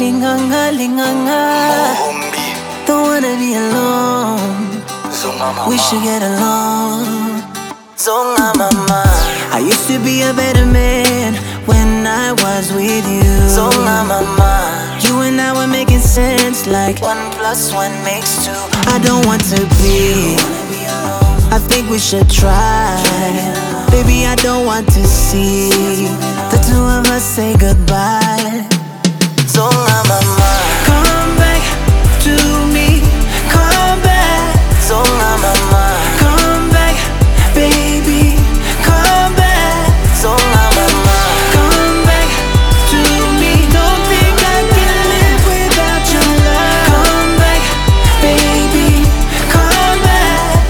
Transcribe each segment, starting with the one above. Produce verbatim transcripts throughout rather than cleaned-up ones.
Linganga, linganga, don't wanna be alone. We should get along. Zonga mama, I used to be a better man when I was with you. Zonga mama, you and I were making sense like one plus one makes two. I don't want to be, I think we should try. Baby, I don't want to see the two of us say goodbye. Zonga mama, come back to me, come back. Zonga mama, come back, baby, come back. Zonga mama, come back to me. Don't think I can live without your love. Come back, baby, come back.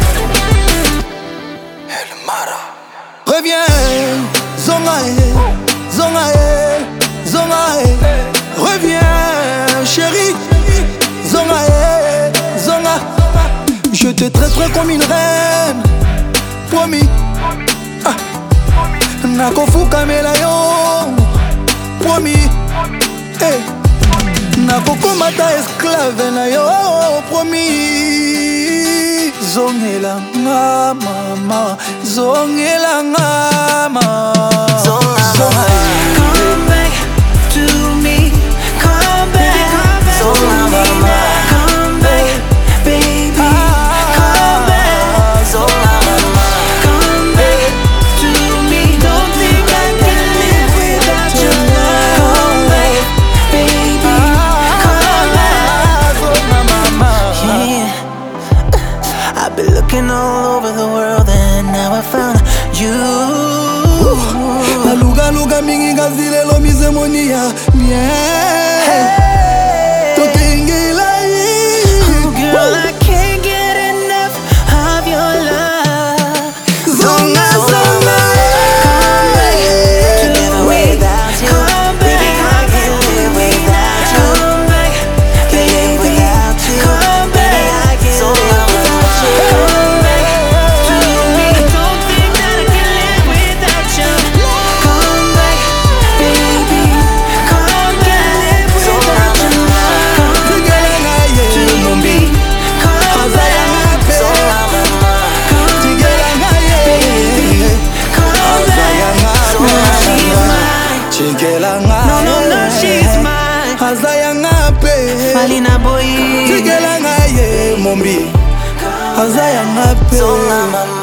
El Mara. Reviens, Zonga eh, Zonga eh, Zonga eh. Reviens, chérie, Zonga eh, Zonga. Je te traiterai comme une reine, promis. Ah. Nakofuka melayo, promis. Hey. Nakokomata esclave na yo, promis. Zongela nga mama, zongela nga mama. Zonga, come back to me, come back. Zonga mama, come back, baby, come back. Zonga mama, come back to me. Don't think I can live without your love. Come back, baby, come back. Zonga mama. Yeah, I've been looking all over the world and now I found you. La luga luga mingi ngazile lo mize monia bien. Tokengela Oh girl, I can't get enough of your love. Zonga zonga. Come back to without you. Come baby, I can't live without you. Come back, baby, without you. Come baby, I can't live without you. Come back to me. I don't think that I can live without you. Come back, baby, come back without your love. Come back to me. Come back, Zonga mama. Come back, baby, come back. Zonga, she's mine. Chigelanga. No, no, no, she's mine. Hazayanga pe. Malina boy. Chigelanga ye mombi. Hazayanga pe. Zonga mama.